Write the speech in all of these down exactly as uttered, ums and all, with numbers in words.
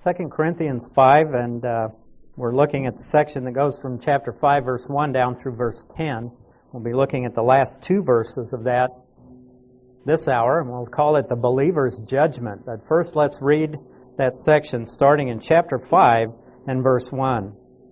Second Corinthians five, and uh, we're looking at the section that goes from chapter five, verse one, down through verse ten. We'll be looking at the last two verses of that this hour, and we'll call it the believer's judgment. But first, let's read that section starting in chapter five and verse one.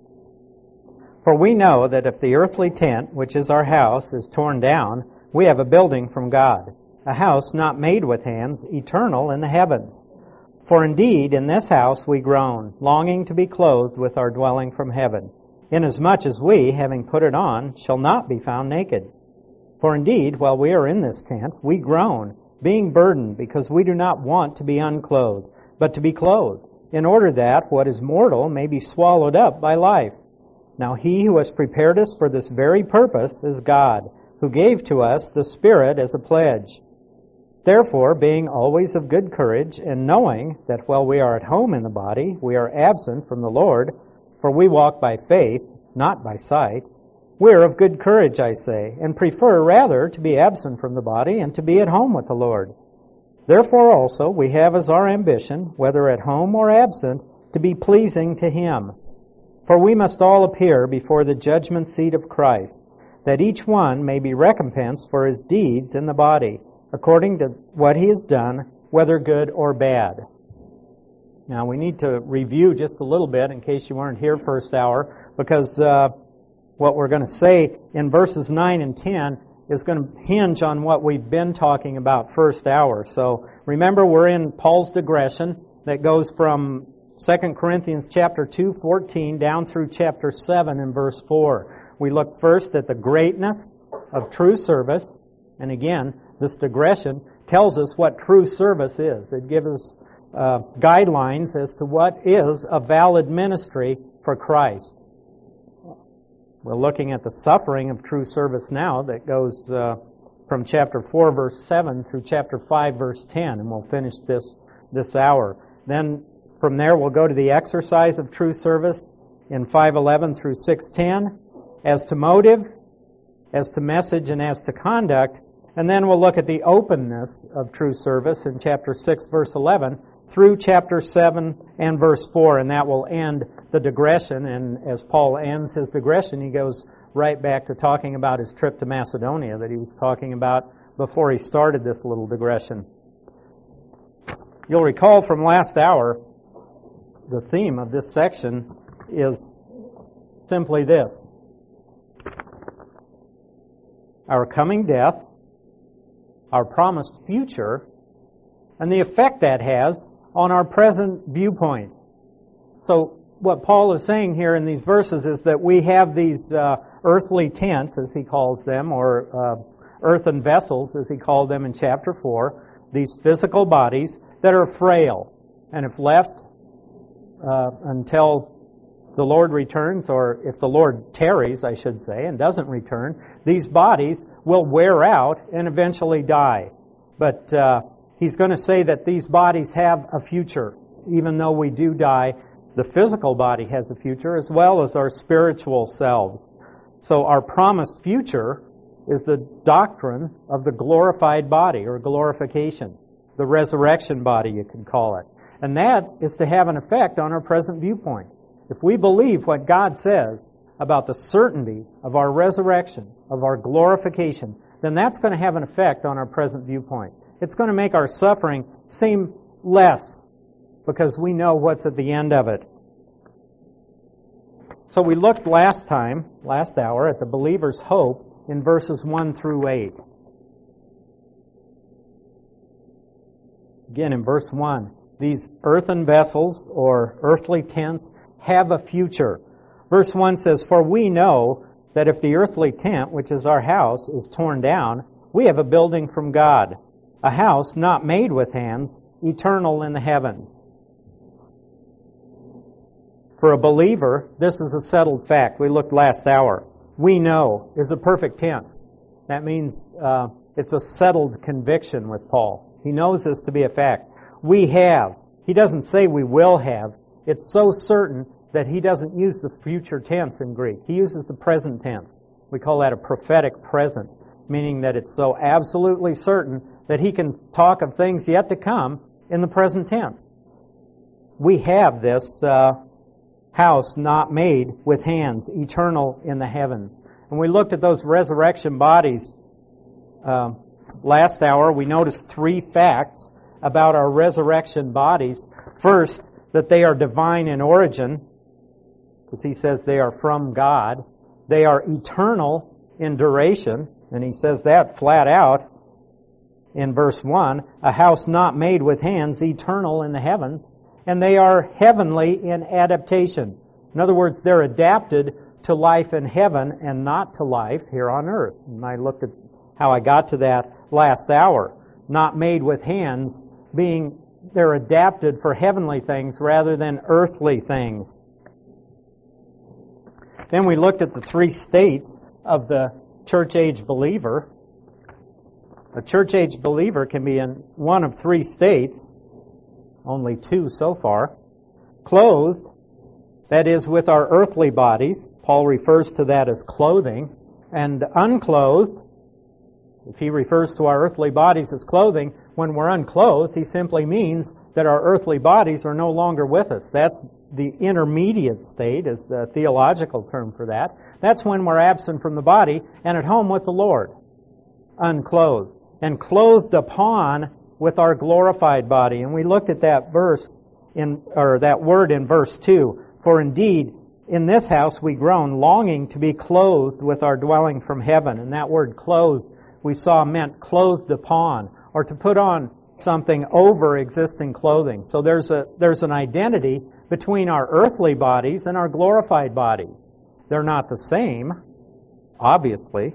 For we know that if the earthly tent, which is our house, is torn down, we have a building from God, a house not made with hands, eternal in the heavens. For indeed, in this house we groan, longing to be clothed with our dwelling from heaven, inasmuch as we, having put it on, shall not be found naked. For indeed, while we are in this tent, we groan, being burdened, because we do not want to be unclothed, but to be clothed, in order that what is mortal may be swallowed up by life. Now he who has prepared us for this very purpose is God, who gave to us the Spirit as a pledge. Therefore, being always of good courage, and knowing that while we are at home in the body, we are absent from the Lord, for we walk by faith, not by sight, we are of good courage, I say, and prefer rather to be absent from the body and to be at home with the Lord. Therefore also we have as our ambition, whether at home or absent, to be pleasing to Him. For we must all appear before the judgment seat of Christ, that each one may be recompensed for his deeds in the body, according to what he has done, whether good or bad. Now, we need to review just a little bit in case you weren't here first hour, because uh, what we're going to say in verses nine and ten is going to hinge on what we've been talking about first hour. So remember, we're in Paul's digression that goes from Second Corinthians chapter two, fourteen, down through chapter seven and verse four. We looked first at the greatness of true service, and again, this digression tells us what true service is. It gives us uh, guidelines as to what is a valid ministry for Christ. We're looking at the suffering of true service now that goes uh, from chapter four, verse seven through chapter five, verse ten, and we'll finish this this hour. Then from there we'll go to the exercise of true service in five eleven through six ten, as to motive, as to message, and as to conduct. And then we'll look at the openness of true service in chapter six, verse eleven, through chapter seven and verse four, and that will end the digression. And as Paul ends his digression, he goes right back to talking about his trip to Macedonia that he was talking about before he started this little digression. You'll recall from last hour, the theme of this section is simply this: our coming death, our promised future, and the effect that has on our present viewpoint. So what Paul is saying here in these verses is that we have these uh, earthly tents, as he calls them, or uh, earthen vessels, as he called them in chapter four, these physical bodies that are frail, and if left uh, until the Lord returns, or if the Lord tarries, I should say, and doesn't return, these bodies will wear out and eventually die. But uh, he's going to say that these bodies have a future. Even though we do die, the physical body has a future as well as our spiritual selves. So our promised future is the doctrine of the glorified body, or glorification, the resurrection body, you can call it. And that is to have an effect on our present viewpoint. If we believe what God says about the certainty of our resurrection, of our glorification, then that's going to have an effect on our present viewpoint. It's going to make our suffering seem less because we know what's at the end of it. So we looked last time, last hour, at the believer's hope in verses one through eight. Again, in verse one, these earthen vessels or earthly tents have a future. Verse one says, "For we know that if the earthly tent, which is our house, is torn down, we have a building from God, a house not made with hands, eternal in the heavens." For a believer, this is a settled fact. We looked last hour. "We know" is a perfect tense. That means uh, it's a settled conviction with Paul. He knows this to be a fact. "We have." He doesn't say "we will have." It's so certain that he doesn't use the future tense in Greek. He uses the present tense. We call that a prophetic present, meaning that it's so absolutely certain that he can talk of things yet to come in the present tense. we have this uh, house not made with hands, eternal in the heavens. And we looked at those resurrection bodies uh, last hour. We noticed three facts about our resurrection bodies. First, that they are divine in origin, because he says they are from God. They are eternal in duration, and he says that flat out in verse one, a house not made with hands, eternal in the heavens. And they are heavenly in adaptation. In other words, they're adapted to life in heaven and not to life here on earth. And I looked at how I got to that last hour. Not made with hands, being they're adapted for heavenly things rather than earthly things. Then we looked at the three states of the church-age believer. A church-age believer can be in one of three states, only two so far. Clothed, that is, with our earthly bodies. Paul refers to that as clothing. And unclothed, if he refers to our earthly bodies as clothing, when we're unclothed, he simply means that our earthly bodies are no longer with us. That's the intermediate state, is the theological term for that. That's when we're absent from the body and at home with the Lord, unclothed, and clothed upon with our glorified body. And we looked at that verse in, or that word in verse two. For indeed, in this house we groan, longing to be clothed with our dwelling from heaven. And that word clothed, we saw meant clothed upon, or to put on something over existing clothing. So there's a there's an identity between our earthly bodies and our glorified bodies. They're not the same, obviously.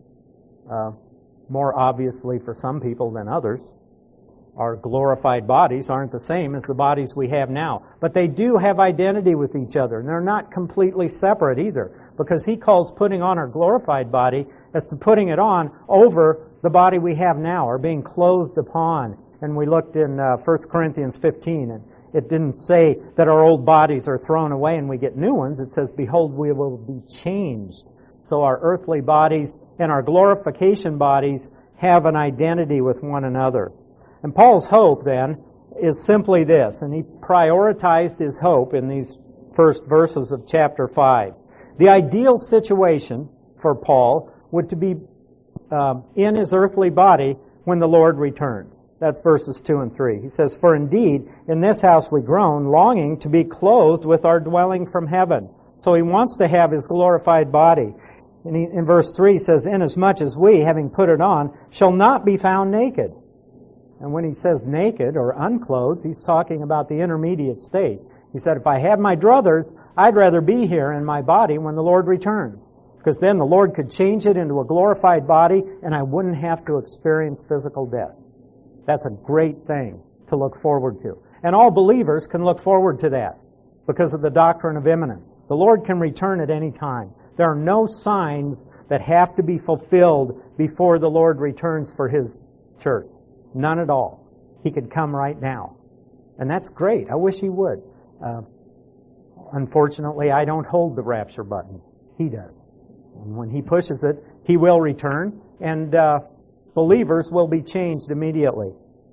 Uh, more obviously for some people than others. Our glorified bodies aren't the same as the bodies we have now. But they do have identity with each other, and they're not completely separate either, because he calls putting on our glorified body as to putting it on over the body we have now, or being clothed upon. And we looked in uh, First Corinthians fifteen, and it didn't say that our old bodies are thrown away and we get new ones. It says, behold, we will be changed. So our earthly bodies and our glorification bodies have an identity with one another. And Paul's hope, then, is simply this, and he prioritized his hope in these first verses of chapter five. The ideal situation for Paul would to be um, in his earthly body when the Lord returned. That's verses two and three. He says, for indeed, in this house we groan, longing to be clothed with our dwelling from heaven. So he wants to have his glorified body. And he, in verse three, he says, inasmuch as we, having put it on, shall not be found naked. And when he says naked or unclothed, he's talking about the intermediate state. He said, if I had my druthers, I'd rather be here in my body when the Lord returns. Because then the Lord could change it into a glorified body and I wouldn't have to experience physical death. That's a great thing to look forward to. And all believers can look forward to that because of the doctrine of imminence. The Lord can return at any time. There are no signs that have to be fulfilled before the Lord returns for His church. None at all. He could come right now. And that's great. I wish He would. Uh, unfortunately, I don't hold the rapture button. He does. And when He pushes it, He will return, and uh, believers will be changed immediately.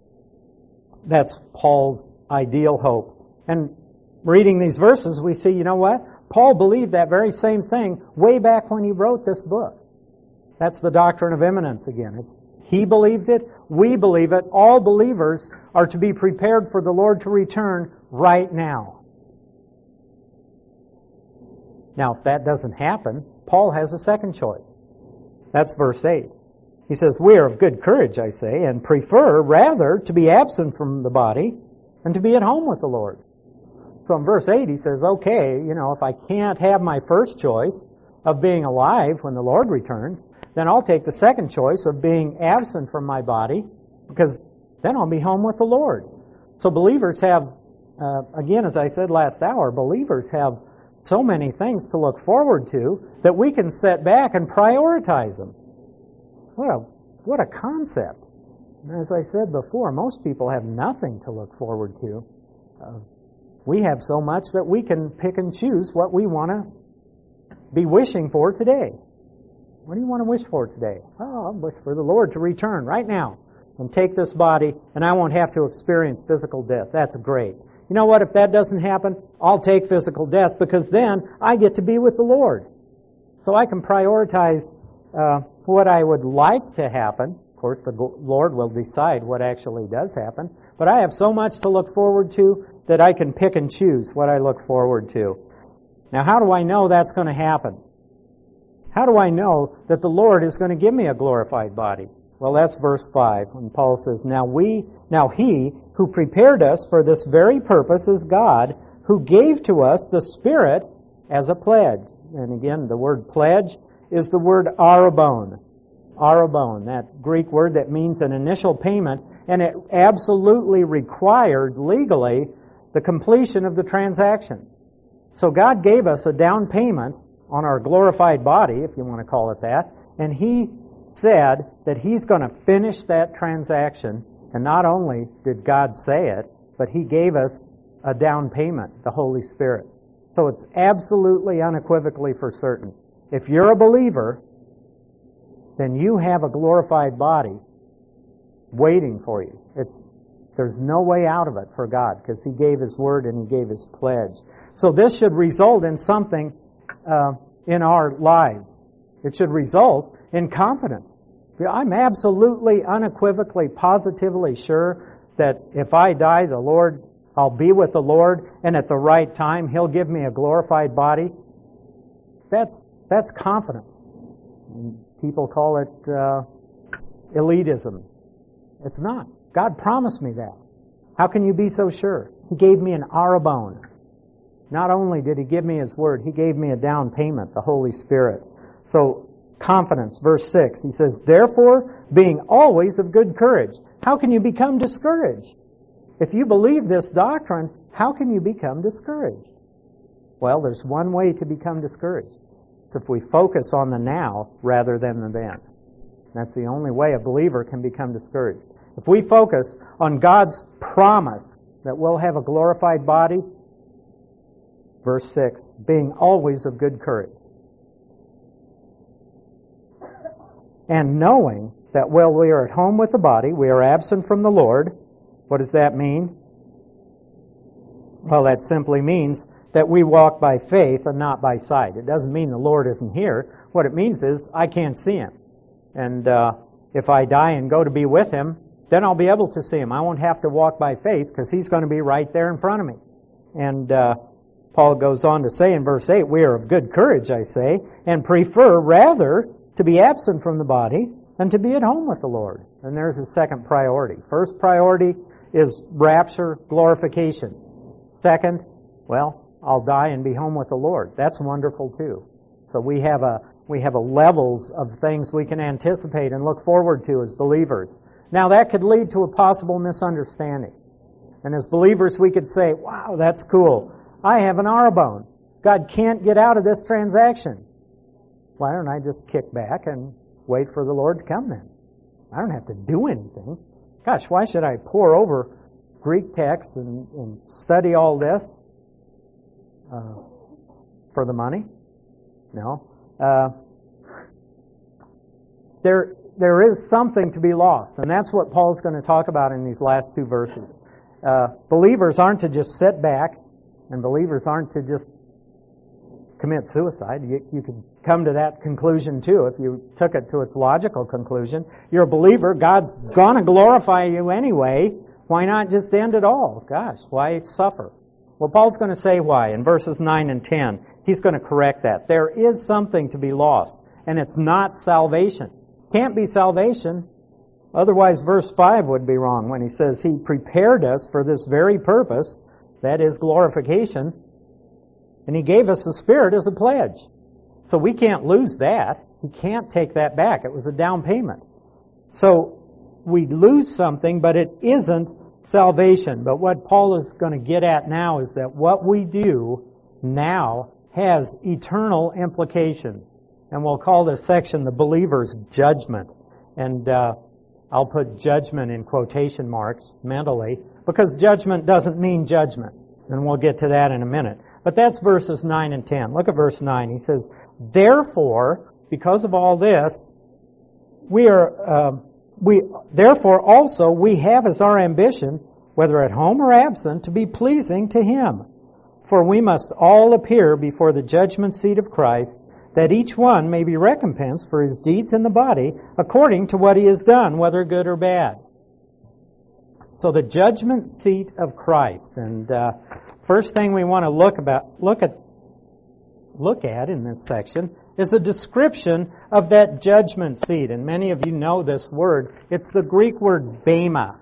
That's Paul's ideal hope. And reading these verses, we see, you know what? Paul believed that very same thing way back when he wrote this book. That's the doctrine of imminence again. It's, he believed it. We believe it. All believers are to be prepared for the Lord to return right now. Now, if that doesn't happen, Paul has a second choice. That's verse eight. He says, we are of good courage, I say, and prefer rather to be absent from the body and to be at home with the Lord. So in verse eight, he says, okay, you know, if I can't have my first choice of being alive when the Lord returns, then I'll take the second choice of being absent from my body, because then I'll be home with the Lord. So believers have, uh, again, as I said last hour, believers have so many things to look forward to that we can set back and prioritize them. What a, what a concept. And as I said before, most people have nothing to look forward to. Uh, we have so much that we can pick and choose what we want to be wishing for today. What do you want to wish for today? Oh, I wish for the Lord to return right now and take this body, and I won't have to experience physical death. That's great. you know what, if that doesn't happen, I'll take physical death because then I get to be with the Lord. So I can prioritize uh, what I would like to happen. Of course, the Lord will decide what actually does happen. But I have so much to look forward to that I can pick and choose what I look forward to. Now, how do I know that's going to happen? How do I know that the Lord is going to give me a glorified body? Well, that's verse five, when Paul says, Now we, now He who prepared us for this very purpose is God, who gave to us the Spirit as a pledge. And again, the word pledge is the word arabon. Arabon, that Greek word that means an initial payment, and it absolutely required legally the completion of the transaction. So God gave us a down payment on our glorified body, if you want to call it that, and He said that He's going to finish that transaction. And not only did God say it, but He gave us a down payment, the Holy Spirit. So it's absolutely unequivocally for certain. If you're a believer, then you have a glorified body waiting for you. It's There's no way out of it for God because He gave His word and He gave His pledge. So this should result in something uh, in our lives. It should result in confidence. I'm absolutely, unequivocally, positively sure that if I die, the Lord, I'll be with the Lord, and at the right time, He'll give me a glorified body. That's that's confidence. People call it uh, elitism. It's not. God promised me that. How can you be so sure? He gave me an arabon. Not only did He give me His word, He gave me a down payment, the Holy Spirit. So, confidence, verse six, He says, Therefore, being always of good courage. How can you become discouraged? If you believe this doctrine, how can you become discouraged? Well, there's one way to become discouraged. It's if we focus on the now rather than the then. That's the only way a believer can become discouraged. If we focus on God's promise that we'll have a glorified body, verse six, being always of good courage. And knowing that while we are at home with the body, we are absent from the Lord. What does that mean? Well, that simply means that we walk by faith and not by sight. It doesn't mean the Lord isn't here. What it means is I can't see Him. And uh, if I die and go to be with Him, then I'll be able to see Him. I won't have to walk by faith because He's going to be right there in front of me. And uh, Paul goes on to say in verse eight, We are of good courage, I say, and prefer rather to be absent from the body than to be at home with the Lord. And there's a second priority. First priority is rapture, glorification. Second, well, I'll die and be home with the Lord. That's wonderful too. So we have a we have a levels of things we can anticipate and look forward to as believers. Now that could lead to a possible misunderstanding. And as believers we could say, wow, that's cool. I have an arabon. God can't get out of this transaction. Why don't I just kick back and wait for the Lord to come then? I don't have to do anything. Gosh, why should I pore over Greek texts and, and study all this uh, for the money? No. Uh, there, there is something to be lost, and that's what Paul's going to talk about in these last two verses. Uh, believers aren't to just sit back, and believers aren't to just commit suicide. You, you could come to that conclusion too if you took it to its logical conclusion. You're a believer. God's going to glorify you anyway. Why not just end it all? Gosh, why suffer? Well, Paul's going to say why in verses nine and ten. He's going to correct that. There is something to be lost, and it's not salvation. Can't be salvation. Otherwise, verse five would be wrong when he says He prepared us for this very purpose, that is glorification, and He gave us the Spirit as a pledge. So we can't lose that. We can't take that back. It was a down payment. So we lose something, but it isn't salvation. But what Paul is going to get at now is that what we do now has eternal implications. And we'll call this section the believer's judgment. And uh, I'll put judgment in quotation marks mentally, because judgment doesn't mean judgment. And we'll get to that in a minute. But that's verses nine and ten. Look at verse nine. He says, Therefore, because of all this, we are, uh, we, therefore also we have as our ambition whether at home or absent, to be pleasing to Him. For we must all appear before the judgment seat of Christ, that each one may be recompensed for his deeds in the body, according to what he has done, whether good or bad. So the judgment seat of Christ. And uh, first thing we want to look about, look at, look at in this section is a description of that judgment seat. And many of you know this word. It's the Greek word bema.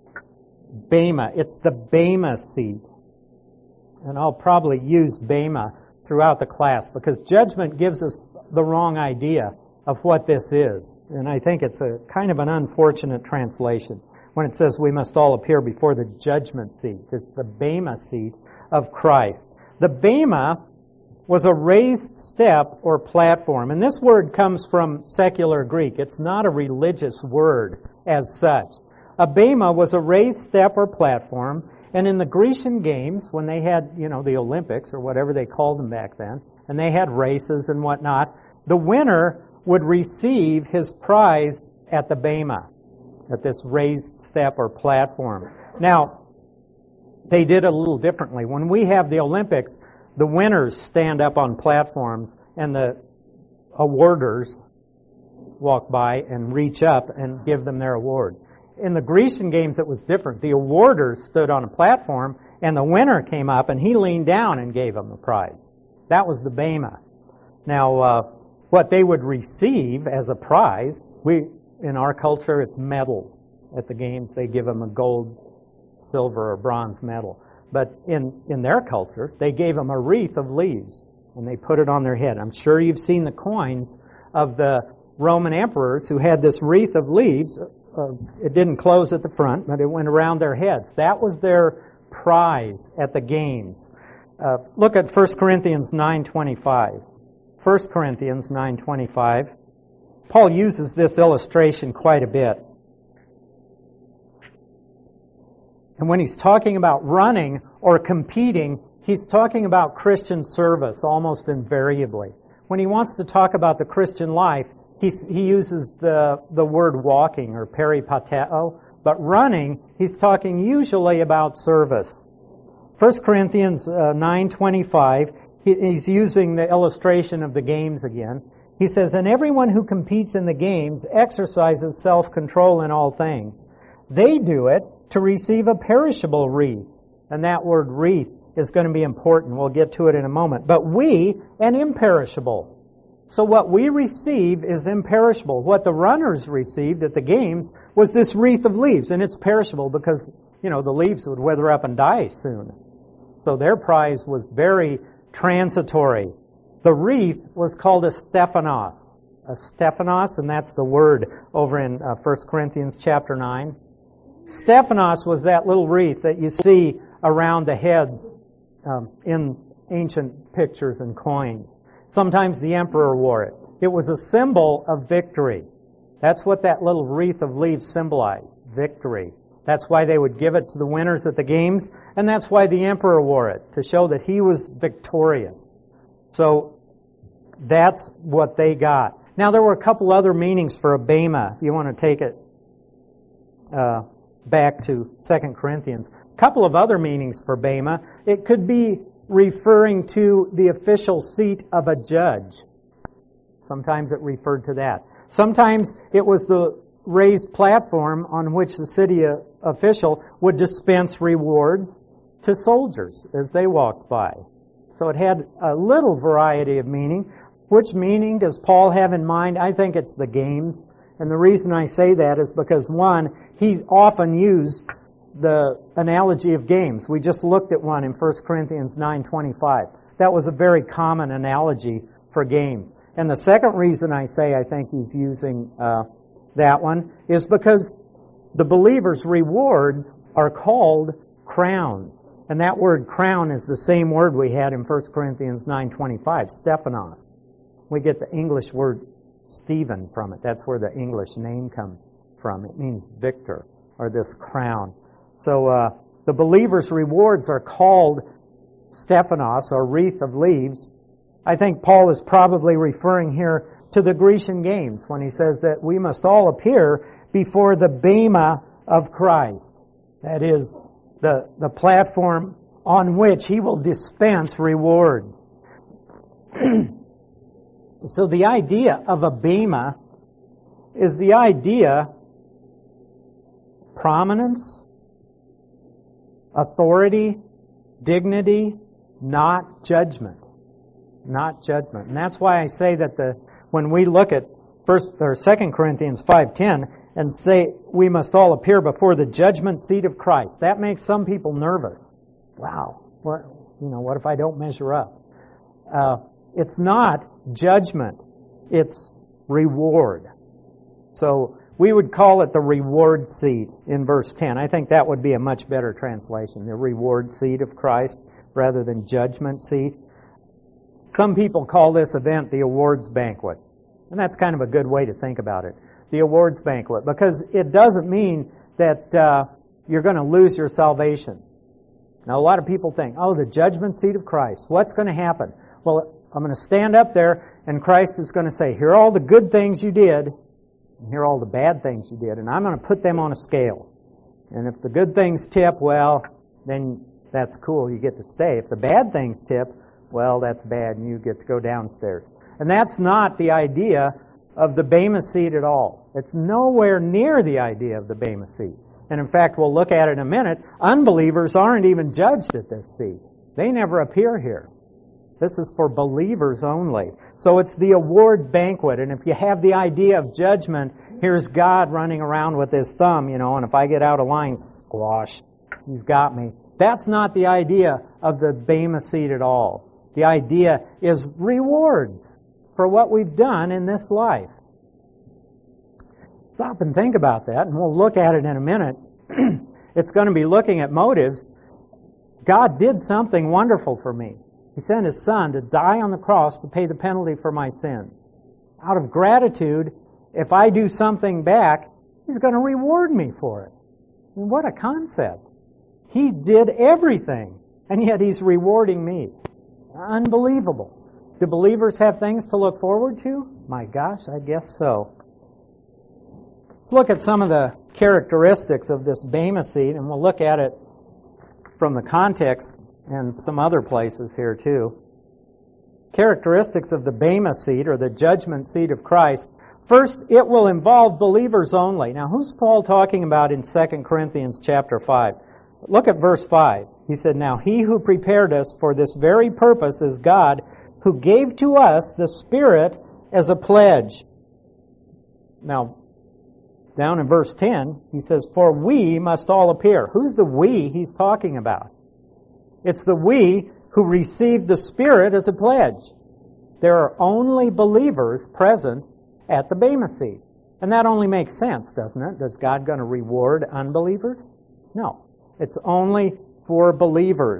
Bema. It's the bema seat. And I'll probably use bema throughout the class because judgment gives us the wrong idea of what this is. And I think it's a kind of an unfortunate translation when it says we must all appear before the judgment seat. It's the bema seat of Christ. The bema was a raised step or platform. And this word comes from secular Greek. It's not a religious word as such. A bema was a raised step or platform. And in the Grecian games, when they had, you know, the Olympics or whatever they called them back then, and they had races and whatnot, the winner would receive his prize at the bema, at this raised step or platform. Now, they did it a little differently. When we have the Olympics, the winners stand up on platforms and the awarders walk by and reach up and give them their award. In the Grecian games, it was different. The awarders stood on a platform, and the winner came up, and he leaned down and gave them the prize. That was the bema. Now, uh, what they would receive as a prize, we in our culture, it's medals. At the games, they give them a gold, silver, or bronze medal. But in, in their culture, they gave them a wreath of leaves, and they put it on their head. I'm sure you've seen the coins of the Roman emperors who had this wreath of leaves. Uh, it didn't close at the front, but it went around their heads. That was their prize at the games. Uh, look at First Corinthians nine twenty-five. First Corinthians nine twenty-five. Paul uses this illustration quite a bit. And when he's talking about running or competing, he's talking about Christian service almost invariably. When he wants to talk about the Christian life, He's, he uses the, the word walking or peripateo, but running, he's talking usually about service. First Corinthians uh, nine twenty-five, he, he's using the illustration of the games again. He says, and everyone who competes in the games exercises self-control in all things. They do it to receive a perishable wreath. And that word wreath is going to be important. We'll get to it in a moment. But we, an imperishable. So what we receive is imperishable. What the runners received at the games was this wreath of leaves, and it's perishable because, you know, the leaves would wither up and die soon. So their prize was very transitory. The wreath was called a Stephanos. A Stephanos, and that's the word over in uh, First Corinthians chapter nine. Stephanos was that little wreath that you see around the heads um, in ancient pictures and coins. Sometimes the emperor wore it. It was a symbol of victory. That's what that little wreath of leaves symbolized, victory. That's why they would give it to the winners at the games, and that's why the emperor wore it, to show that he was victorious. So that's what they got. Now there were a couple other meanings for a bema. If you want to take it uh, back to Second Corinthians. A couple of other meanings for bema. It could be referring to the official seat of a judge. Sometimes it referred to that. Sometimes it was the raised platform on which the city official would dispense rewards to soldiers as they walked by. So it had a little variety of meaning. Which meaning does Paul have in mind? I think it's the games. And the reason I say that is because, one, he often used the analogy of games. We just looked at one in First Corinthians nine twenty-five. That was a very common analogy for games. And the second reason I say I think he's using uh, that one is because the believer's rewards are called crowns. And that word crown is the same word we had in First Corinthians nine twenty-five, Stephanos. We get the English word Stephen from it. That's where the English name comes from. It means victor, or this crown. So uh, the believer's rewards are called Stephanos, or wreath of leaves. I think Paul is probably referring here to the Grecian games when he says that we must all appear before the bema of Christ. That is, the, the platform on which He will dispense rewards. So the idea of a bema is the idea prominence, authority, dignity, not judgment. Not judgment. And that's why I say that the when we look at First or Second Corinthians five ten and say we must all appear before the judgment seat of Christ, that makes some people nervous. Wow, what you know? What if I don't measure up? Uh, it's not judgment; it's reward. So we would call it the reward seat in verse ten. I think that would be a much better translation: the reward seat of Christ rather than judgment seat. Some people call this event the awards banquet. And that's kind of a good way to think about it. The awards banquet. Because it doesn't mean that uh, you're going to lose your salvation. Now, a lot of people think, oh, the judgment seat of Christ. What's going to happen? Well, I'm going to stand up there and Christ is going to say, here are all the good things you did, and here are all the bad things you did. And I'm going to put them on a scale. And if the good things tip, well, then that's cool. You get to stay. If the bad things tip, well, that's bad, and you get to go downstairs. And that's not the idea of the Bema seat at all. It's nowhere near the idea of the Bema seat. And in fact, we'll look at it in a minute. Unbelievers aren't even judged at this seat. They never appear here. This is for believers only. So it's the award banquet. And if you have the idea of judgment, here's God running around with his thumb, you know, and if I get out of line, squash, he's got me. That's not the idea of the Bema seat at all. The idea is rewards for what we've done in this life. Stop and think about that, and we'll look at it in a minute. It's going to be looking at motives. God did something wonderful for me. He sent His Son to die on the cross to pay the penalty for my sins. Out of gratitude, if I do something back, He's going to reward me for it. I mean, what a concept. He did everything, and yet He's rewarding me. Unbelievable. Do believers have things to look forward to? My gosh, I guess so. Let's look at some of the characteristics of this Bema seat, and we'll look at it from the context and some other places here too. Characteristics of the Bema seat, or the judgment seat of Christ. First, it will involve believers only. Now, who's Paul talking about in Second Corinthians chapter five? Look at verse five. He said, now He who prepared us for this very purpose is God, who gave to us the Spirit as a pledge. Now, down in verse ten, he says, for we must all appear. Who's the we he's talking about? It's the we who received the Spirit as a pledge. There are only believers present at the Bema seat. And that only makes sense, doesn't it? Is God going to reward unbelievers? No. It's only for believers.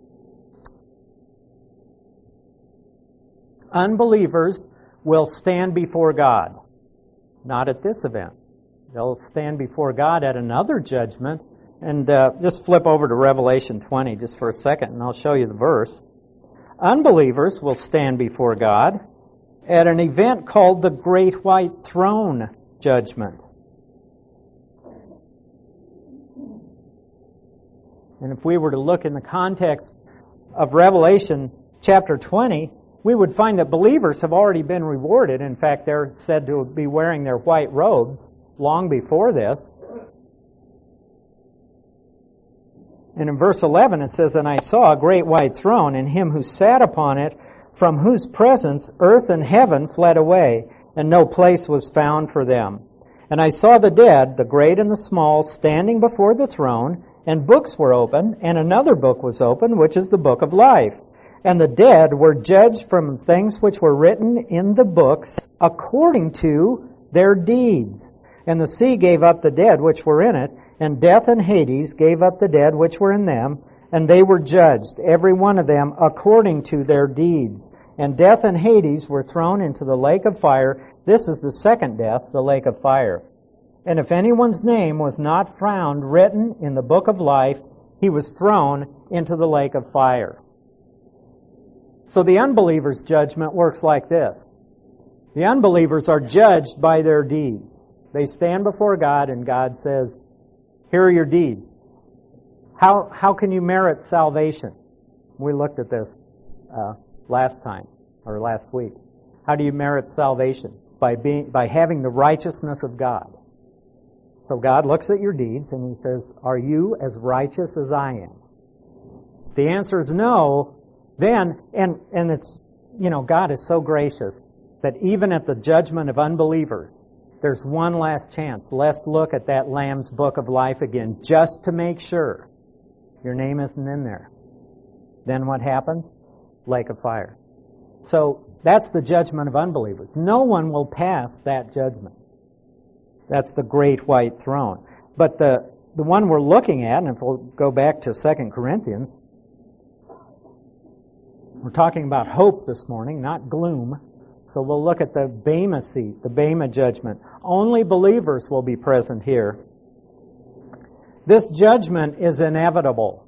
Unbelievers will stand before God. Not at this event. They'll stand before God at another judgment. And uh, just flip over to Revelation twenty just for a second, and I'll show you the verse. Unbelievers will stand before God at an event called the Great White Throne Judgment. And if we were to look in the context of Revelation chapter twenty, we would find that believers have already been rewarded. In fact, they're said to be wearing their white robes long before this. And in verse eleven it says, and I saw a great white throne, and Him who sat upon it, from whose presence earth and heaven fled away, and no place was found for them. And I saw the dead, the great and the small, standing before the throne, and books were opened, and another book was opened, which is the book of life. And the dead were judged from things which were written in the books according to their deeds. And the sea gave up the dead which were in it, and death and Hades gave up the dead which were in them, and they were judged, every one of them, according to their deeds. And death and Hades were thrown into the lake of fire. This is the second death, the lake of fire. And if anyone's name was not found written in the book of life, he was thrown into the lake of fire. So the unbeliever's judgment works like this. The unbelievers are judged by their deeds. They stand before God and God says, here are your deeds. How how can you merit salvation? We looked at this uh, last time, or last week. How do you merit salvation? By being by having the righteousness of God. So God looks at your deeds and He says, are you as righteous as I am? If the answer is no, then, and, and it's, you know, God is so gracious that even at the judgment of unbelievers, there's one last chance. Let's look at that Lamb's Book of Life again, just to make sure your name isn't in there. Then what happens? Lake of fire. So that's the judgment of unbelievers. No one will pass that judgment. That's the great white throne. But the, the one we're looking at, and if we'll go back to Second Corinthians, we're talking about hope this morning, not gloom. So we'll look at the Bema seat, the Bema judgment. Only believers will be present here. This judgment is inevitable.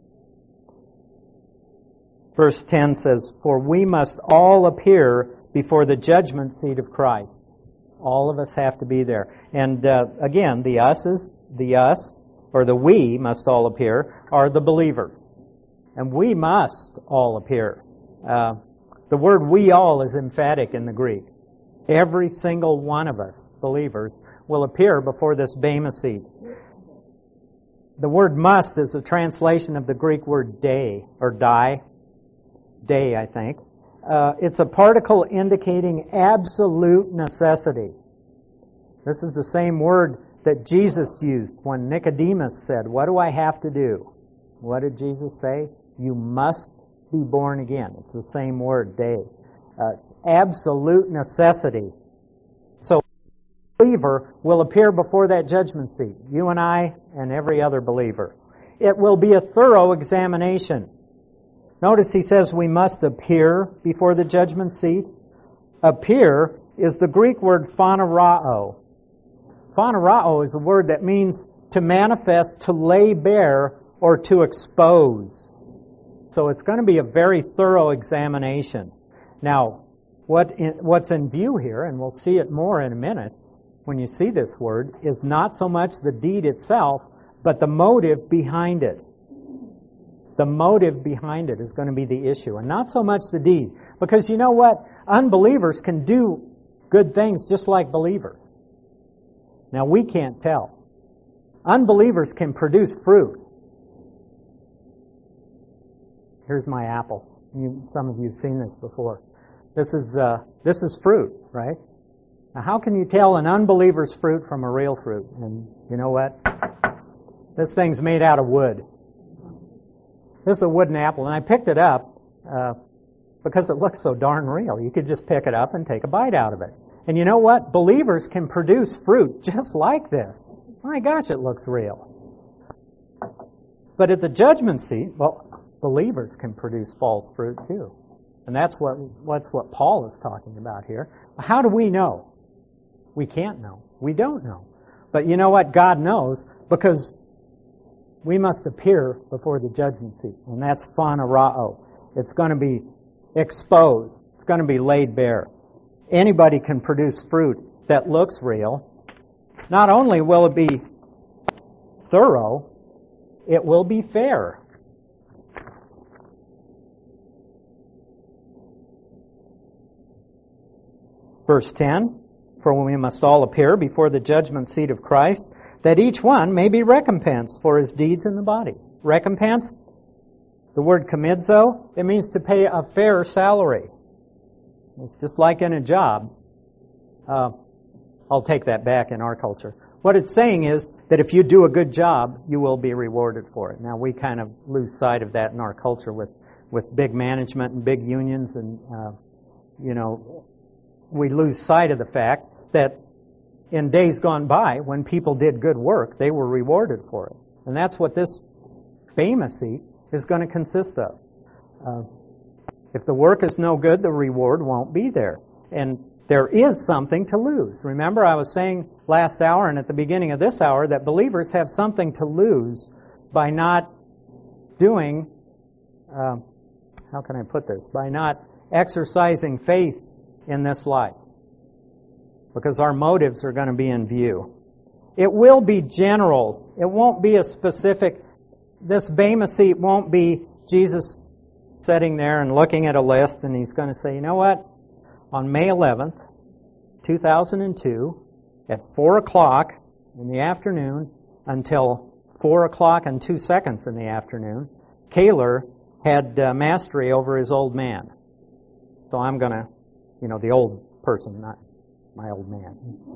Verse ten says, for we must all appear before the judgment seat of Christ. All of us have to be there. And uh, again, the us is the us, or the we must all appear, are the believers. And we must all appear. Uh, the word we all is emphatic in the Greek. Every single one of us, believers, will appear before this Bema seat. The word must is a translation of the Greek word day, or die. Day, I think. Uh, it's a particle indicating absolute necessity. This is the same word that Jesus used when Nicodemus said, what do I have to do? What did Jesus say? You must be born again. It's the same word, day. Uh, it's absolute necessity. So, the believer will appear before that judgment seat. You and I and every other believer. It will be a thorough examination. Notice he says we must appear before the judgment seat. Appear is the Greek word phanerao. Phanerao is a word that means to manifest, to lay bare, or to expose. So it's going to be a very thorough examination. Now, what in, what's in view here, and we'll see it more in a minute, when you see this word, is not so much the deed itself, but the motive behind it. The motive behind it is going to be the issue, and not so much the deed. Because you know what? Unbelievers can do good things just like believers. Now, we can't tell. Unbelievers can produce fruit. Here's my apple. You, some of you have seen this before. This is uh, this is fruit, right? Now, how can you tell an unbeliever's fruit from a real fruit? And you know what? This thing's made out of wood. This is a wooden apple, and I picked it up uh, because it looks so darn real. You could just pick it up and take a bite out of it. And you know what? Believers can produce fruit just like this. My gosh, it looks real. But at the judgment seat, well, believers can produce false fruit too. And that's what what's what Paul is talking about here. How do we know? We can't know. We don't know. But you know what? God knows, because we must appear before the judgment seat. And that's phanerao. It's going to be exposed. It's going to be laid bare. Anybody can produce fruit that looks real. Not only will it be thorough, it will be fair. Verse ten, for we must all appear before the judgment seat of Christ, that each one may be recompensed for his deeds in the body. Recompense, the word komidzo, it means to pay a fair salary. It's just like in a job. Uh, I'll take that back in our culture. What it's saying is that if you do a good job, you will be rewarded for it. Now, we kind of lose sight of that in our culture with, with big management and big unions, and, uh, you know, we lose sight of the fact that in days gone by, when people did good work, they were rewarded for it. And that's what this Bema seat is going to consist of. Uh, if the work is no good, the reward won't be there. And there is something to lose. Remember, I was saying last hour and at the beginning of this hour that believers have something to lose by not doing, uh, how can I put this, by not exercising faith in this life. Because our motives are going to be in view. It will be general. It won't be a specific this Bema seat won't be Jesus sitting there and looking at a list and he's going to say, you know what? On May eleventh, two thousand two, at four o'clock in the afternoon until four o'clock and two seconds in the afternoon, Kaler had uh, mastery over his old man. So I'm going to, you know, the old person, not my old man.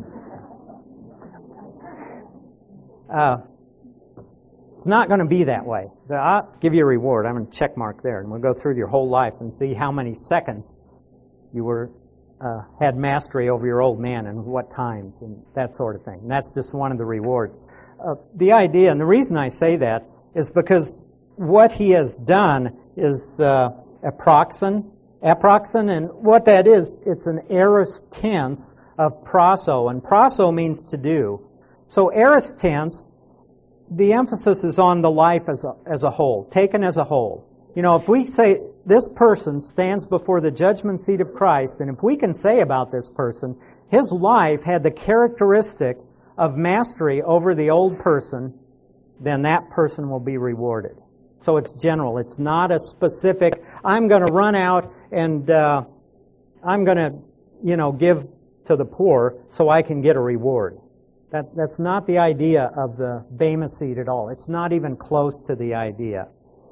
Uh, it's not going to be that way. I'll give you a reward. I'm going to check mark there, and we'll go through your whole life and see how many seconds you were uh, had mastery over your old man and what times and that sort of thing. And that's just one of the rewards. Uh, the idea, and the reason I say that, is because what he has done is uh, aproxon, aproxon, and what that is, it's an aorist tense of proso, and proso means to do. So aorist tense, the emphasis is on the life as a, as a whole, taken as a whole. You know, if we say this person stands before the judgment seat of Christ, and if we can say about this person, his life had the characteristic of mastery over the old person, then that person will be rewarded. So it's general. It's not a specific, I'm going to run out and uh, I'm going to, you know, give to the poor so I can get a reward. That, that's not the idea of the Bema seat at all. It's not even close to the idea.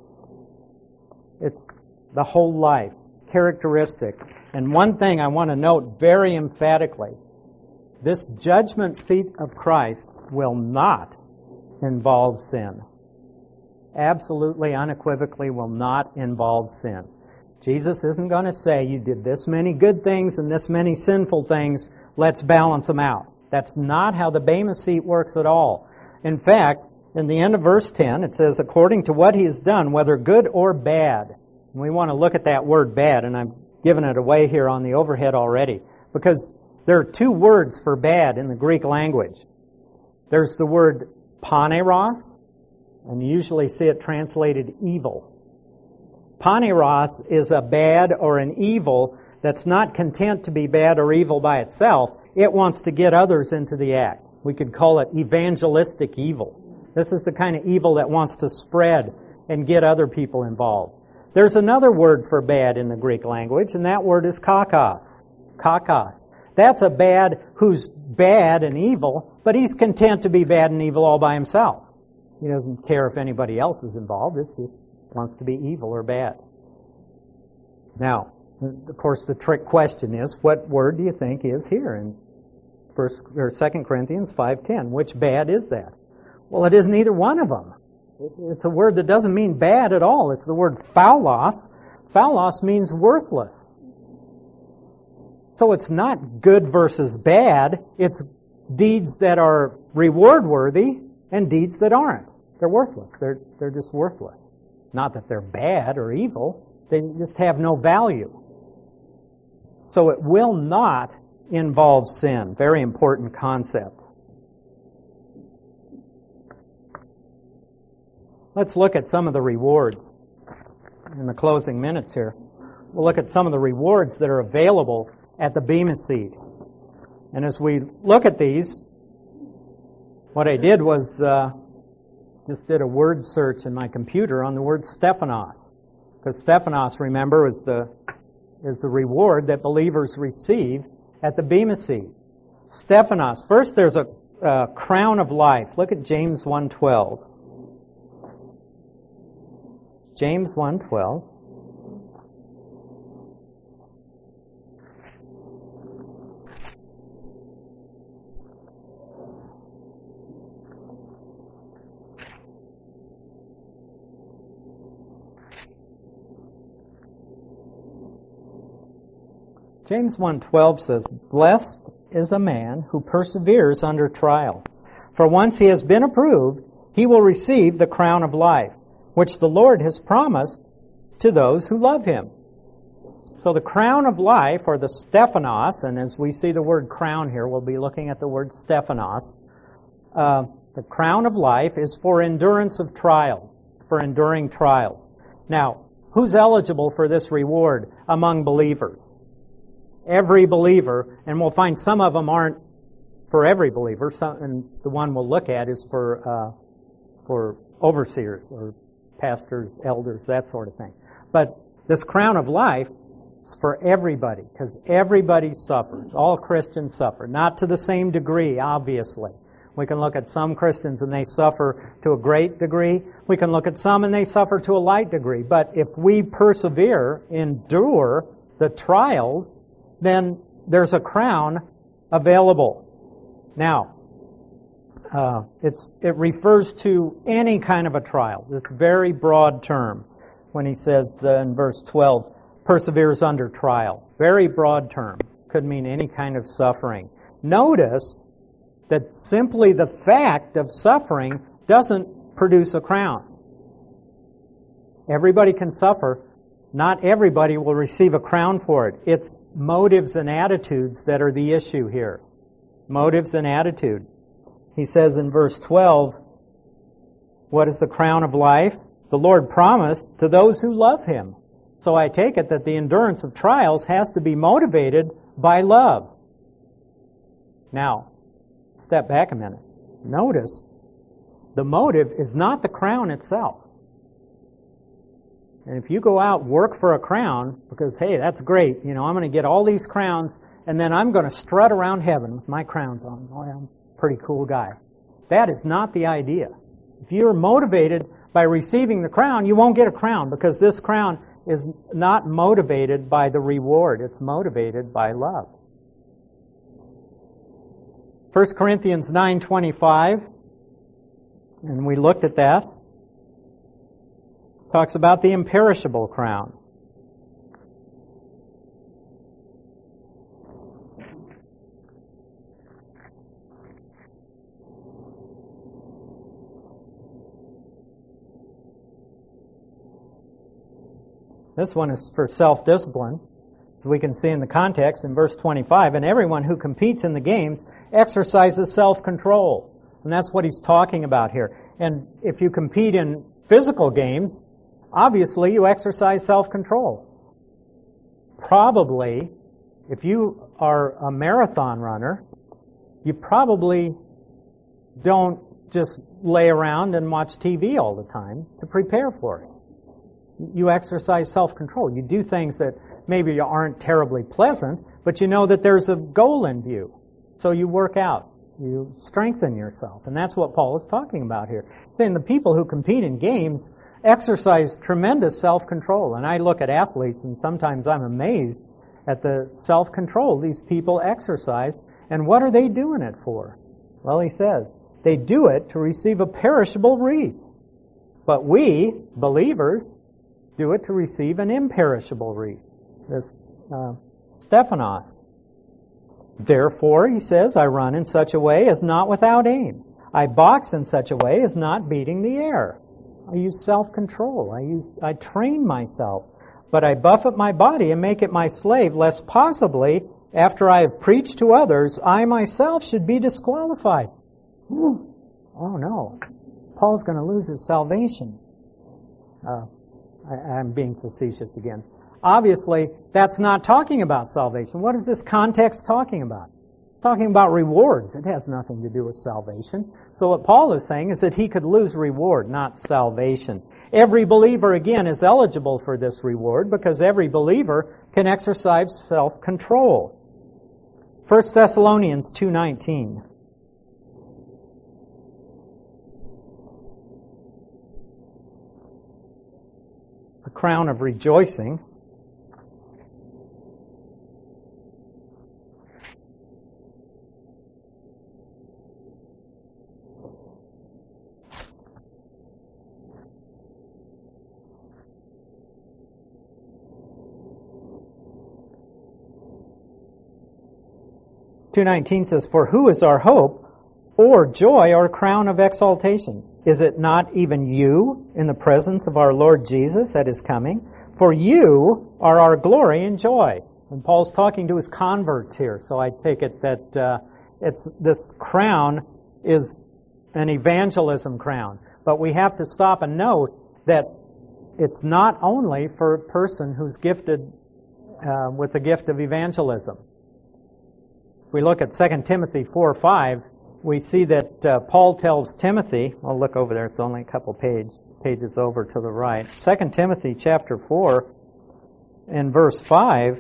It's the whole life, characteristic. And one thing I want to note very emphatically, this judgment seat of Christ will not involve sin. Absolutely, unequivocally will not involve sin. Jesus isn't going to say, you did this many good things and this many sinful things, let's balance them out. That's not how the Bema seat works at all. In fact, in the end of verse ten, it says, according to what he has done, whether good or bad. And we want to look at that word bad, and I've given it away here on the overhead already, because there are two words for bad in the Greek language. There's the word paneros, and you usually see it translated evil. Paneros is a bad or an evil that's not content to be bad or evil by itself. It wants to get others into the act. We could call it evangelistic evil. This is the kind of evil that wants to spread and get other people involved. There's another word for bad in the Greek language, and that word is kakos. Kakos. That's a bad who's bad and evil, but he's content to be bad and evil all by himself. He doesn't care if anybody else is involved. It just wants to be evil or bad. Now, of course, the trick question is, what word do you think is here in First or Second Corinthians five ten? Which bad is that? Well, it isn't either one of them. It's a word that doesn't mean bad at all. It's the word phaulos. Phaulos means worthless. So it's not good versus bad. It's deeds that are reward-worthy and deeds that aren't. They're worthless. They're, they're just worthless. Not that they're bad or evil. They just have no value. So it will not involve sin. Very important concept. Let's look at some of the rewards in the closing minutes here. We'll look at some of the rewards that are available at the Bema seat. And as we look at these, what I did was uh, just did a word search in my computer on the word Stephanos. Because Stephanos, remember, is the is the reward that believers receive at the Bema seat. Stephanos. First, there's a uh, crown of life. Look at James one twelve. James one twelve. James one twelve says, blessed is a man who perseveres under trial. For once he has been approved, he will receive the crown of life, which the Lord has promised to those who love him. So the crown of life, or the Stephanos, and as we see the word crown here, we'll be looking at the word Stephanos. Uh, the crown of life is for endurance of trials, for enduring trials. Now, who's eligible for this reward among believers? Every believer, and we'll find some of them aren't for every believer, some, and the one we'll look at is for uh, for overseers or pastors, elders, that sort of thing. But this crown of life is for everybody, because everybody suffers. All Christians suffer. Not to the same degree, obviously. We can look at some Christians and they suffer to a great degree. We can look at some and they suffer to a light degree. But if we persevere, endure the trials, then there's a crown available. Now, uh, it's it refers to any kind of a trial. It's a very broad term when he says uh, in verse twelve, perseveres under trial. Very broad term. Could mean any kind of suffering. Notice that simply the fact of suffering doesn't produce a crown. Everybody can suffer. Not everybody will receive a crown for it. It's motives and attitudes that are the issue here. Motives and attitude. He says in verse twelve, what is the crown of life? The Lord promised to those who love Him. So I take it that the endurance of trials has to be motivated by love. Now, step back a minute. Notice, the motive is not the crown itself. And if you go out and work for a crown, because, hey, that's great, you know, I'm going to get all these crowns, and then I'm going to strut around heaven with my crowns on. Oh, I'm a pretty cool guy. That is not the idea. If you're motivated by receiving the crown, you won't get a crown, because this crown is not motivated by the reward. It's motivated by love. First Corinthians nine twenty-five, and we looked at that, talks about the imperishable crown. This one is for self-discipline. As we can see in the context in verse twenty-five, and everyone who competes in the games exercises self-control. And that's what he's talking about here. And if you compete in physical games, obviously you exercise self-control. Probably, if you are a marathon runner, you probably don't just lay around and watch T V all the time to prepare for it. You exercise self-control. You do things that maybe aren't terribly pleasant, but you know that there's a goal in view. So you work out. You strengthen yourself. And that's what Paul is talking about here. Saying the people who compete in games exercise tremendous self-control. And I look at athletes and sometimes I'm amazed at the self-control these people exercise. And what are they doing it for? Well, he says, they do it to receive a perishable wreath. But we, believers, do it to receive an imperishable wreath. This uh, Stephanos. Therefore, he says, I run in such a way as not without aim. I box in such a way as not beating the air. I use self-control. I use, I train myself. But I buffet my body and make it my slave, lest possibly, after I have preached to others, I myself should be disqualified. Ooh. Oh no. Paul's going to lose his salvation. Uh, I, I'm being facetious again. Obviously, that's not talking about salvation. What is this context talking about? It's talking about rewards. It has nothing to do with salvation. So what Paul is saying is that he could lose reward, not salvation. Every believer, again, is eligible for this reward because every believer can exercise self-control. First Thessalonians two nineteen. The crown of rejoicing. two nineteen says, for who is our hope, or joy, or crown of exaltation? Is it not even you in the presence of our Lord Jesus at His coming? For you are our glory and joy. And Paul's talking to his converts here, so I take it that uh, it's this crown is an evangelism crown. But we have to stop and note that it's not only for a person who's gifted uh, with the gift of evangelism. If we look at Second Timothy four five, we see that uh, Paul tells Timothy, I'll look over there, it's only a couple pages. pages over to the right. Second Timothy chapter four and verse five.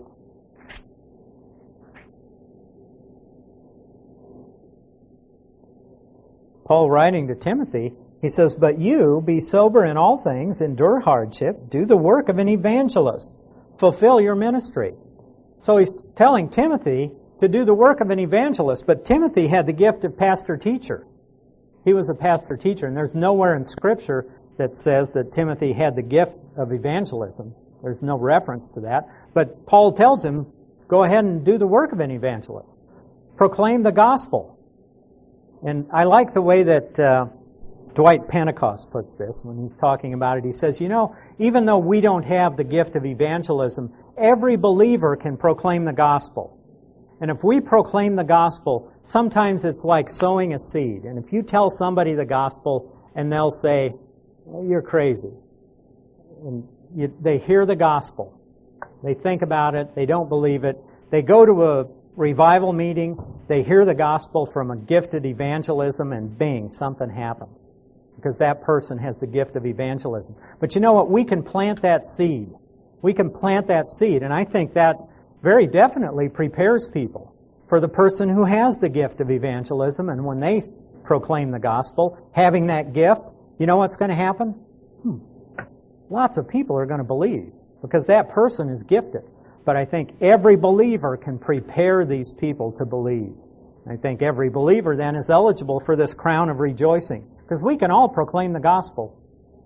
Paul writing to Timothy, he says, "But you be sober in all things, endure hardship, do the work of an evangelist, fulfill your ministry." So he's telling Timothy to do the work of an evangelist, but Timothy had the gift of pastor-teacher. He was a pastor-teacher, and there's nowhere in Scripture that says that Timothy had the gift of evangelism. There's no reference to that. But Paul tells him, go ahead and do the work of an evangelist. Proclaim the gospel. And I like the way that uh, Dwight Pentecost puts this when he's talking about it. He says, you know, even though we don't have the gift of evangelism, every believer can proclaim the gospel. And if we proclaim the gospel, sometimes it's like sowing a seed. And if you tell somebody the gospel and they'll say, well, you're crazy. And you, they hear the gospel. They think about it. They don't believe it. They go to a revival meeting. They hear the gospel from a gifted evangelism, and bing, something happens. Because that person has the gift of evangelism. But you know what? We can plant that seed. We can plant that seed. And I think that very definitely prepares people for the person who has the gift of evangelism. And when they proclaim the gospel, having that gift, you know what's going to happen? Hmm. Lots of people are going to believe because that person is gifted. But I think every believer can prepare these people to believe. I think every believer then is eligible for this crown of rejoicing because we can all proclaim the gospel.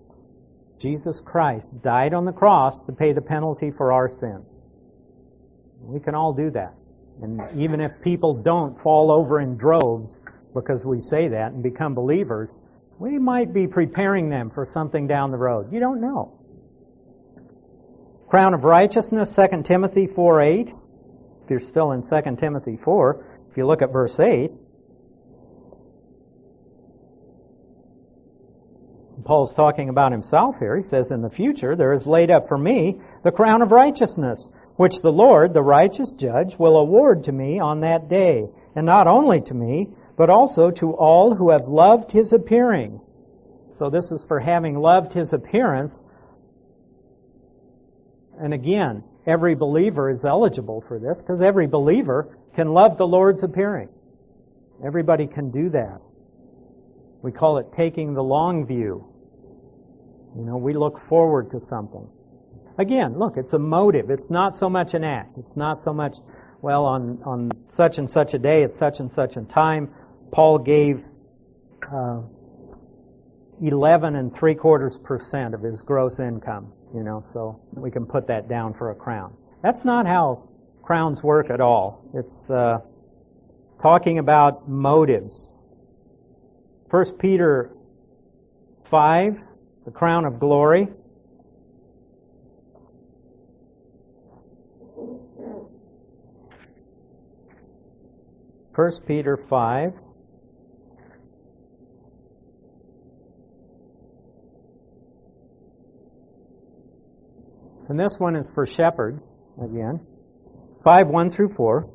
Jesus Christ died on the cross to pay the penalty for our sin. We can all do that. And even if people don't fall over in droves because we say that and become believers, we might be preparing them for something down the road. You don't know. Crown of righteousness, Second Timothy four eight. If you're still in Second Timothy four, if you look at verse eight, Paul's talking about himself here. He says, "In the future there is laid up for me the crown of righteousness, which the Lord, the righteous judge, will award to me on that day, and not only to me, but also to all who have loved His appearing." So this is for having loved His appearance. And again, every believer is eligible for this because every believer can love the Lord's appearing. Everybody can do that. We call it taking the long view. You know, we look forward to something. Again, look, it's a motive. It's not so much an act. It's not so much, well, on, on such and such a day, at such and such a time, Paul gave uh, eleven and three quarters percent of his gross income. You know, so we can put that down for a crown. That's not how crowns work at all. It's uh, talking about motives. First Peter five, the crown of glory. First Peter five. And this one is for shepherds, again. five, one through four.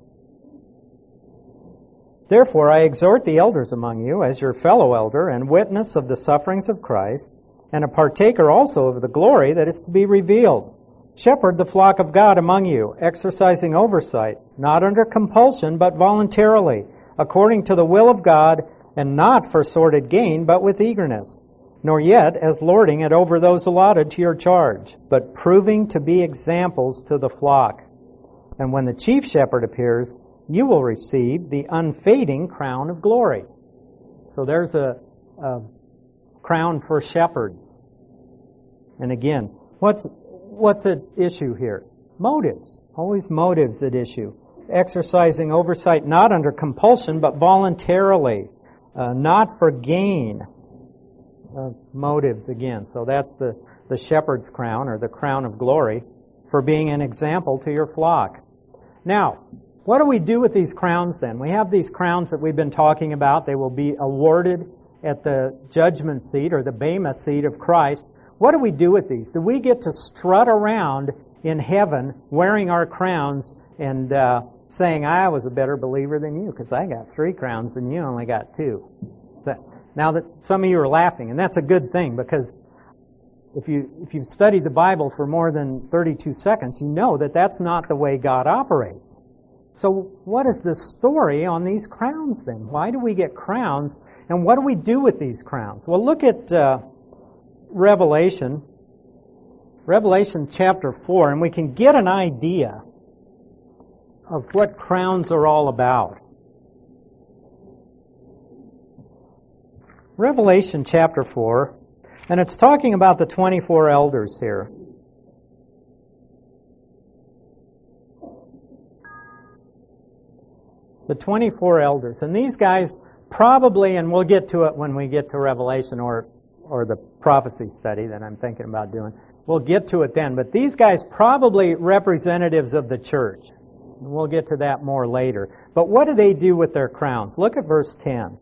"Therefore I exhort the elders among you, as your fellow elder and witness of the sufferings of Christ, and a partaker also of the glory that is to be revealed. Shepherd the flock of God among you, exercising oversight, not under compulsion, but voluntarily, according to the will of God, and not for sordid gain, but with eagerness. Nor yet as lording it over those allotted to your charge, but proving to be examples to the flock. And when the chief shepherd appears, you will receive the unfading crown of glory." So there's a, a crown for shepherd. And again, what's what's at issue here? Motives. Always motives at issue. Exercising oversight not under compulsion, but voluntarily. Uh, not for gain. Uh, motives again. So that's the, the shepherd's crown, or the crown of glory, for being an example to your flock. Now, what do we do with these crowns then? We have these crowns that we've been talking about. They will be awarded at the judgment seat, or the Bema seat of Christ. What do we do with these? Do we get to strut around in heaven wearing our crowns and uh, saying, "I was a better believer than you because I got three crowns and you only got two"? But now that some of you are laughing, and that's a good thing, because if you if you've studied the Bible for more than thirty-two seconds, you know that that's not the way God operates. So what is the story on these crowns then? Why do we get crowns, and what do we do with these crowns? Well, look at uh, Revelation, Revelation chapter four, and we can get an idea of what crowns are all about. Revelation chapter four, and it's talking about the twenty-four elders here. The twenty-four elders. And these guys probably, and we'll get to it when we get to Revelation or or the prophecy study that I'm thinking about doing. We'll get to it then. But these guys probably representatives of the church. We'll get to that more later. But what do they do with their crowns? Look at verse ten.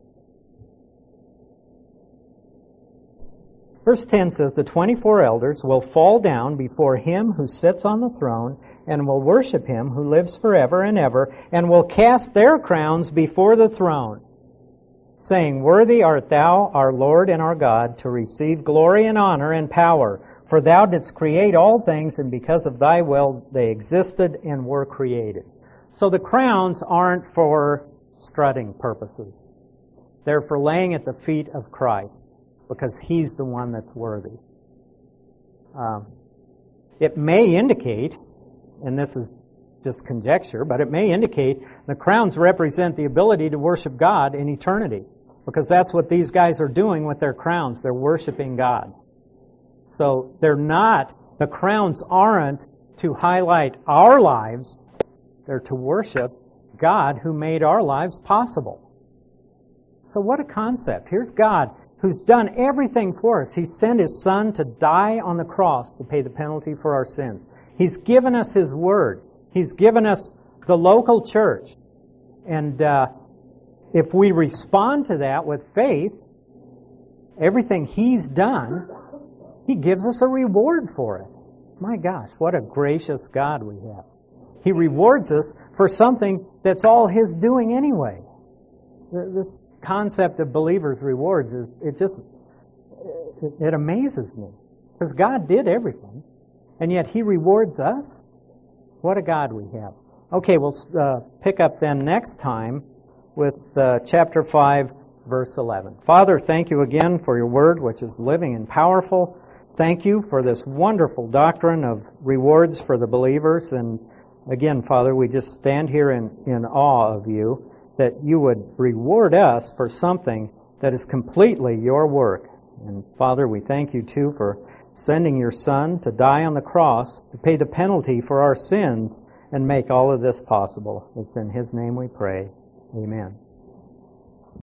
Verse ten says, the twenty-four elders will fall down before Him who sits on the throne and will worship Him who lives forever and ever, and will cast their crowns before the throne, saying, Worthy art Thou, our Lord and our God, to receive glory and honor and power, for Thou didst create all things, and because of Thy will they existed and were created. So the crowns aren't for strutting purposes. They're for laying at the feet of Christ, because He's the one that's worthy. Um, it may indicate, and this is just conjecture, but it may indicate the crowns represent the ability to worship God in eternity, because that's what these guys are doing with their crowns. They're worshiping God. So they're not, the crowns aren't to highlight our lives. They're to worship God who made our lives possible. So what a concept. Here's God who's done everything for us. He sent His Son to die on the cross to pay the penalty for our sins. He's given us His Word. He's given us the local church. And uh, if we respond to that with faith, everything He's done, He gives us a reward for it. My gosh, what a gracious God we have. He rewards us for something that's all His doing anyway. This concept of believers' rewards, is it just, it, it amazes me. Because God did everything, and yet He rewards us. What a God we have. Okay, we'll uh, pick up then next time with uh, chapter five, verse eleven. Father, thank You again for Your Word, which is living and powerful. Thank You for this wonderful doctrine of rewards for the believers. And again, Father, we just stand here in, in awe of You, that You would reward us for something that is completely Your work. And Father, we thank You too for sending Your Son to die on the cross to pay the penalty for our sins and make all of this possible. It's in His name we pray. Amen.